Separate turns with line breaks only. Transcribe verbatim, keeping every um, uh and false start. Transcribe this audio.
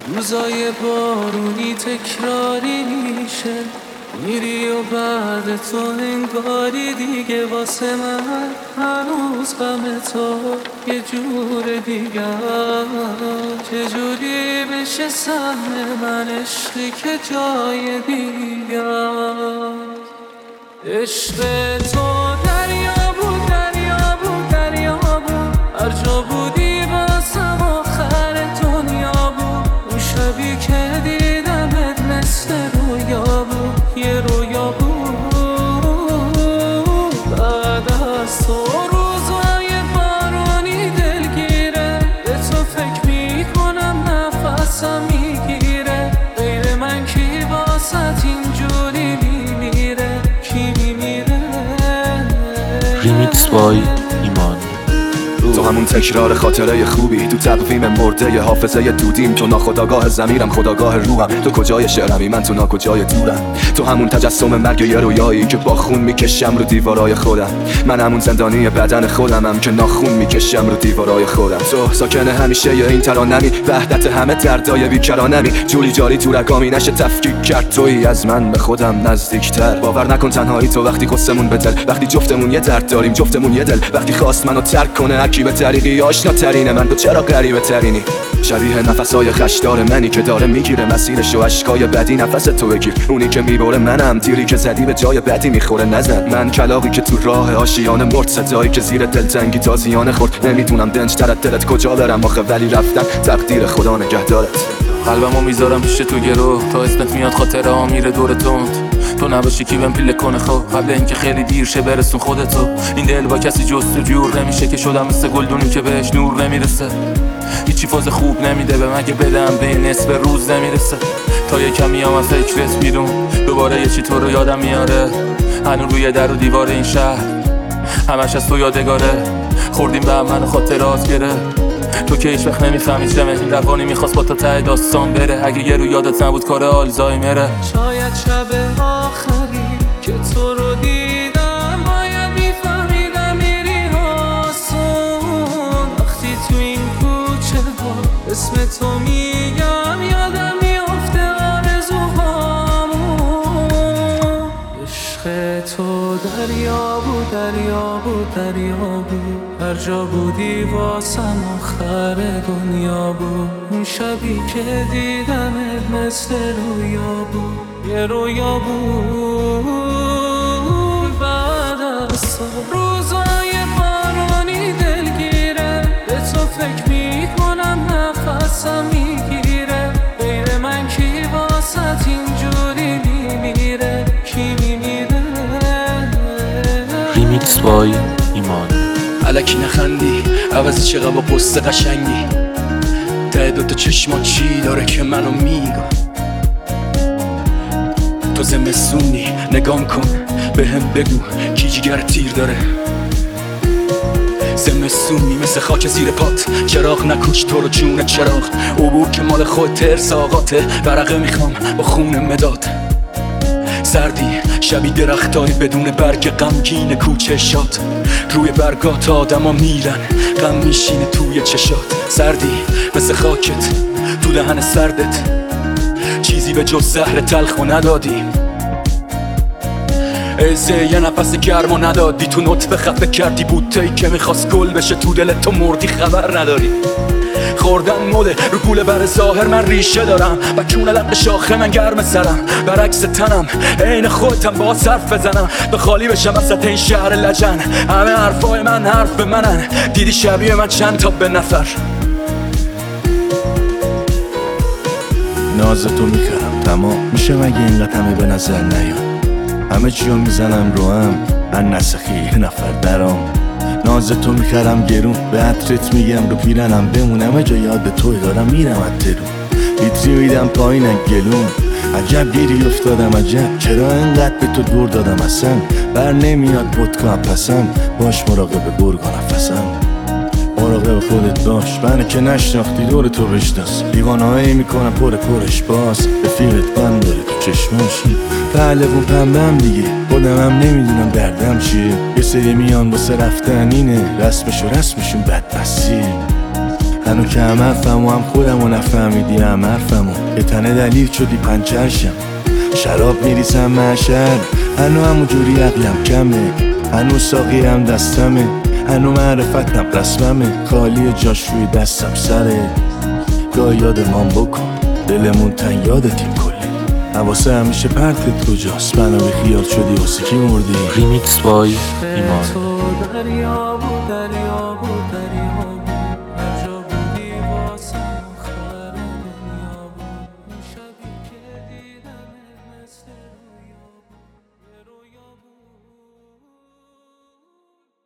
روزای بارونی تکراری میشه، میری و بعد تو انگاری دیگه واسه من هنوز غم تو یه جور دیگه. چجوری بشه سهم من عشقی که جای دیگه. عشق تو دریا بود دریا بود دریا بود، هر جا بودی واسم آخر دنیا بود. اون شبی که دیدمت مثل رویا بود، یه رویا بود. بعد از تو روزای بارونی دلگیره، به تو فکر میکنم نفسم میگیره. غیر من کی واسط اینجوری میمیره، کی میمیره.
ریمیکس بای ایمان.
تو همون تکرار خاطره خوبی، تو تقویم مرده ی حافظه ی دودیم. تو ناخداگاه ضمیرم خداگاه روحم، تو کجای شعرمی من تو ناکجای دورم. تو همون تجسم مرگ یه رویایی که با خون میکشم رو دیوارای خودم. من همون زندانی بدن خودمم که ناخون میکشم رو دیوارای خودم. تو ساکن همیشه ی این ترانمی، وحدت همه دردای بیکرانمی. جوری جاری تو رگامی نشه تفکیک کرد، تویی از من به خودم نزدیکتر. باور نکن تنهایی تو وقتی قصمون به دل، وقتی جفتمون یه درد داریم جفتمون یه دل. وقتی خواست منو ترک کنه هرکی به طریقی آشنا ترینه، من تو چرا غریبه ترینی. شبیه نفسای خشدار منی که داره میگیره مسیرش و عشقای بدی نفس تو بگیر. اونی که میبره منم، تیری که زدی به جای بدی میخوره نزن. من کلاغی که تو راه آشیانه مرد، صدایی که زیر دلتنگی تازیانه خورد. نمیدونم دنج تر دلت کجا برم آخه، ولی رفتن تقدیر خدا نگهدارت.
قلبمو میذارم پیش تو گرو، تا اسمت میاد خاطره ها میره دور تند. تو نباشی کی بهم پیله کنه خب، قبل اینکه خیلی دیر شه برسون خودتو. این دل با کسی جست و جور نمیشه که شدم مثل گلدونی که بهش نور نمیرسه. هیچی فاز خوب نمیده به من که بدم به این نصف روز نمیرسه. تا یه کمی هم از فکرت بیرون، دوباره یه چی تو رو یادم میاره. هنوز روی در و دیوار این شهر همش از تو یادگاره. خوردیم به هم من خاطرات گره، تو که هیچ وقت نمیفهمی چمه. این روانی میخواست با تا ته داستان بره، اگه یه رو یادت نبود کار آلزایمره.
شاید شب آخری که تو رو دیدم باید میفهمیدم میری آسون. وقتی تو این کوچه ها اسم تو میگم یادم میافته آرزوهامون. عشق تو دریا بود دریا بود دریا بود، هر جا بودی واسم آخر دنیا بود. اون شبی که دیدمت مثل رویا بود، یه رویا بود. بعد از تو روزای بارونی دلگیره، به تو فکر میکنم نفسم میگیره. غیر من کی واسط اینجوری میمیره، کی میمیره.
ریمیکس بای ایمان.
الکی نخندی عوضی چقدر با قصه قشنگی، ته دوتا چشما چی داره که منو میگه. تو زمستونی نگام کن به هم بگو کی جگر تیر داره. زمستونی مثل خاک زیر پات، چراغ نکوش تو رو جون چراغ. عبور که مال خود ترس آقاته، ورقه میخوام با خون مداد. سردی شبی درختای بدون برگ غمگین کوچه شاد. روی برگات آدم ها میرن، غم میشینه توی چشات. سردی مثل خاکت تو دهن سردت، چیزی به جز زهر تلخ و ندادی. ایزه یه نفس گرم و ندادی، تو نطفه خفه کردی بوتهی که میخواست گل بشه. تو دلت تو مردی خبر نداری. خوردن مده رو گوله بر ظاهر من ریشه دارم، و کونه لق شاخه من گرم سرم. برعکس تنم عین خودتم با صرف بزنم، به خالی بشم وسط این شهر لجن. همه حرفای من حرف به منن، دیدی شبیه من چند تا به نفر.
نازتو میکردم تمام میشه مگه اینقدر همه به نظر نیاد. همه چیو میزنم رو هم من نسخی یه نفر درام. نازتو میکردم گرون به عطرت میگم رو پیرنم بمون. همه جا یاد توی دارم میرم از ترون، ویتری میدم پایین گلون. عجب گیری افتادم عجب، چرا انقدر به تو دور دادم اصلا. بر نمیاد ودکا پسم، باش مراقب گرگ و نفسم. مراقب خودت باش، منو که نشناختی دور تو بشناس. دیوانهایی میکنم پر پرش باز، رفیقت بند داره تو چشماشی. پهلقون پنبم دیگه، خودم هم نمیدونم دردم چیه. یه سری میان واسه رفتن اینه، رسمش و رسمشون بدبستیه. هنو که هم حرفم و هم خودم و نفهمیدی هم حرفم به تنه دلیل شدی پنچرشم، شراب میریزم معشر، هنو همون جوری عقلم کمه، هنو ساقی هم دستمه، هنو معرفتم رسممه، خالی جاش روی دستم سره. گاه یادمان بکن دلمون تن یادتیم کلی، حواسه همیشه پرتت کجاست، منو بی خیال شدی واسه کی مردی.
ریمیکس بای ایمان.
تو دریا بود دریا بود